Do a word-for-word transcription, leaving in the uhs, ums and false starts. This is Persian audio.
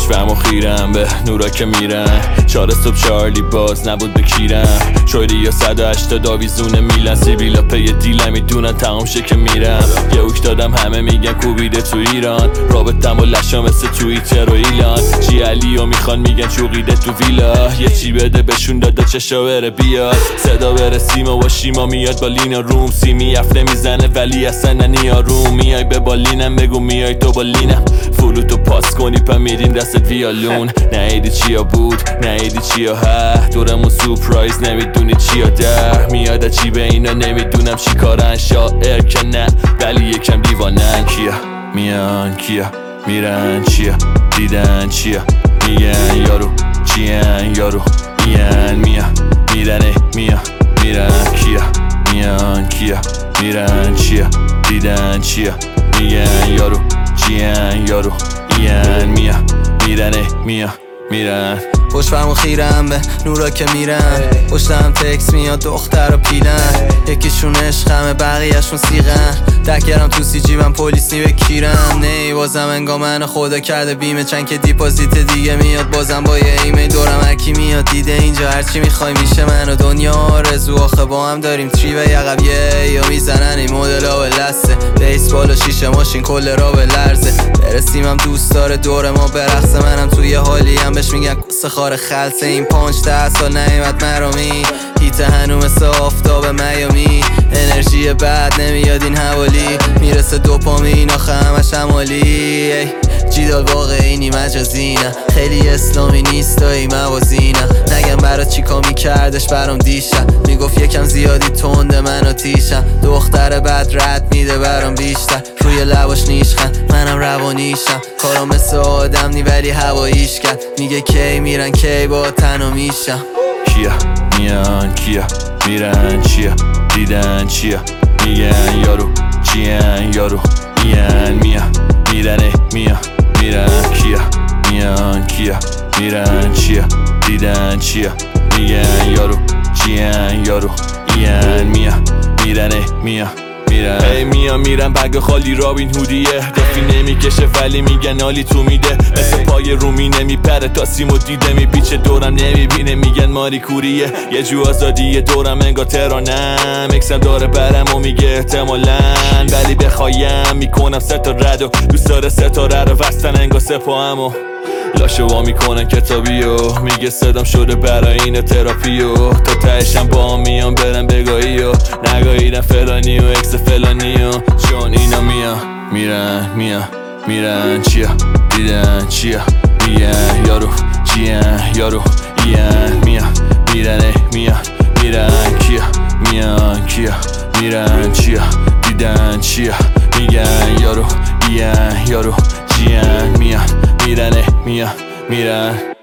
پشتم و خیرم به نورا که میرن. چهار صبح چارلی باز نبود بکیرم. شایدی یا صد و هشتاد آویزون میلن. سیبیلا پی دیلم میدونن تمام شه که میرم. یه اوک دادم همه میگن کوبیده تو ایران. رابطم و لشا مثل توییتر و ایلان. جی علی و میخوان میگن چوقیده تو ویلا. یه چی بده بهشون داده چشا بره بیاد. صدا بره سیما و شیما میاد با لینا روم. سیمی افته میزنه ولی اصلا ننیاروم. میای به بالینم بگو میای تو بالینم. فلوتو پاس کنی پا میریم دستت ویالون. نهیدی چیا بود نهیدی چیا ها. دورمون سورپرایز نمیدونی چیا در میاد. چی به اینا نمیدونم چی کارن. شاعر که نه ولی یکم دیوانن. کیا میان کیا میرن چیا دیدن چیا میگن یارو چیان یارو میان میان میرنه میان میرن. کیا میان کیا میرن چیا دیدن چیا میگن یارو چیان یارو میان میان میرنه میان میرن. پشتم و خیرم به نورا که میرن. پشتم تکس میاد دختر و پیلن. یکیشون عشقمه بقیهشون سیغن. دکرم تو سی جیبم پلیس نی بکیرم. نی بازم انگا من خدا کرده بیمه. چند که دیپازیت دیگه میاد بازم با یه ایمیل دورم هرکی میاد. دیده اینجا هرچی میخوای میشه من و دنیا آرزو. آخه با هم داریم تری و یقب یه یا میزنن این مدل ها به لسته. بیسبال و شیشه ماشین کل را به لرزه. برسیم هم دوست داره دور ما برقصه. منم توی حالی هم بهش میگن قصه خار خلصه. این پانچ ده سال نیمت مرامی. هیت هنو مثل آفتاب میامی. انرژی بد نمیاد این حوالی. میرسه دوپامین آخه همش همالی. جیدال واقعی مجازی نه. خیلی اسلامی نیست دایی موازی نه. نگم برا چی کامی کردش برام دیشم. میگفت یکم زیادی تنده من آتیشم. دختر بد رد میده برام بیشتر. روی لباش نیشخن منم روانیشم. کارم مثل آدم نی ولی هواییش کرد. میگه کی میرن کی با تنها میشم. کیا میان کیا میرن چیا دیدن چیا میگن یارو چیان یارو میان میان میرنه میان میرن. کیا میان کیا میرن چیا دیدن چیا میگن یارو چیان یارو میان میان میرنه میان میرن. هی میان میرن بگ خالی رابین هودیه. دفی نمیکشه ولی میگن عالی تو میده. مثل پای رومی نمیپره تا سیمو دیده. میپیچه دورم نمیبینه میگن ماری کوریه. یه جو آزادیه دورم انگا ترانم. اکسم داره برم و میگه احتمالاً ولی بخوایم میکنم سه تا رد و دوست داره ستاره رو وستن انگا سپاهمو. لاشو وا میکنن کتابیو. میگه صدام شده برای این تراپیو. تا تهشم با میان برن بگاهی و نگاهیدن فلانی و اکس فلانی و چون اینا میان میرن میان میرن چیا دیدن چیا میگن یارو چیان یارو میان میان میرنه میان میرن. کیا میان کیا میرن چیا دیدن چیا میگن یارو میان یارو چیان میان میرنه میان میرن.